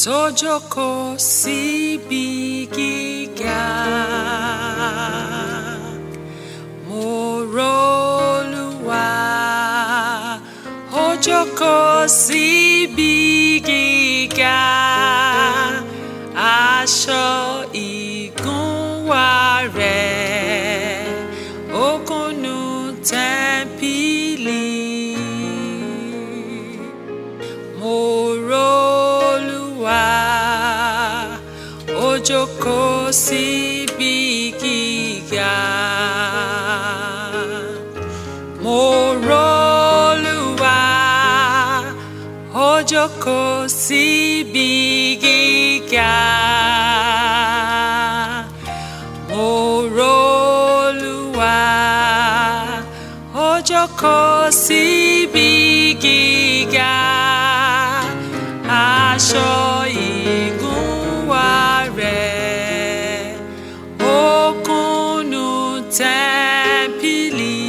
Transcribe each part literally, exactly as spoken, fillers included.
tó jókòó síbi gíga. Mo r'Olúwa, ó jókòó síbi gíga. Aṣọ ìgúnwà rẹ̀ ó kúnnú tẹ́ḿpìlì. Mo r'Olúwa, ó jókòó síbi gíga. Mo r'Olúwa, ó jókòó síbi gíga. Mo r'Olúwa, ó jókòó síbi gíga. Aṣọ ìgúnwà rẹ̀ ó kúnnú tẹ́ḿpìlì.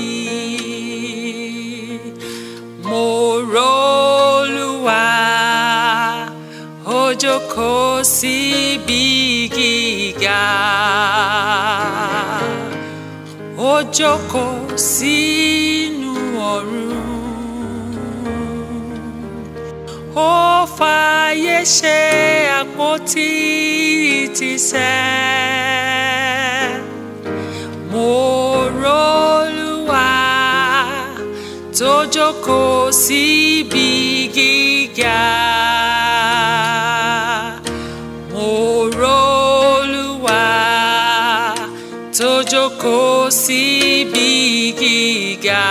Mo r'Olúwa, ó jókòó síbi gíga. Ó jókòó sínú ọ̀run. Ó fàyè ṣe àpótí ìtìsẹ̀. Mo r'Olúwa, tó jókòó síbi gíga. Mo r'Olúwa, tó jókòó síbi gíga.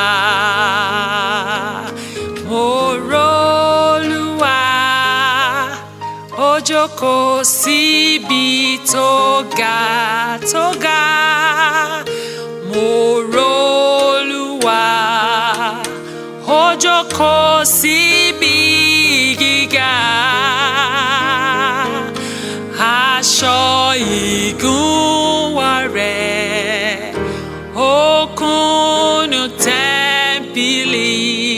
Mo r'Olúwa, ó jókòó síbi tó ga tó ga. Mo r'Olúwa, ó jókòó síbi gíga. Aṣọ ìgúnwà rẹ̀ ó kúnnú tẹ́ḿpìlì.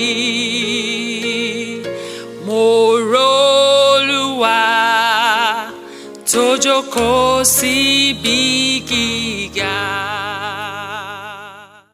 Mo r'Olúwa, tó jókòó síbi gíga.